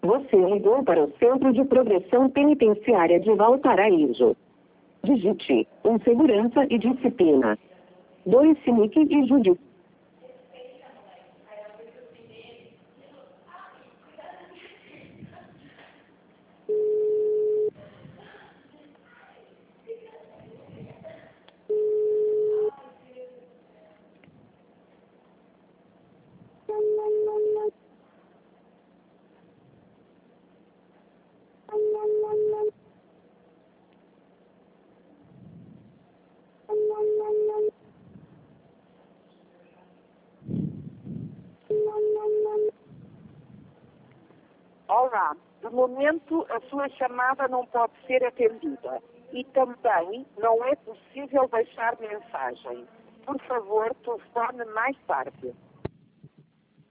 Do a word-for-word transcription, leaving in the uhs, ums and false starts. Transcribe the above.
Você ligou para o Centro de Progressão Penitenciária de Valparaíso. Digite um segurança e disciplina. dois Sinic e Judiciário. Olá, de momento a sua chamada não pode ser atendida e também não é possível deixar mensagem. Por favor, telefone mais tarde.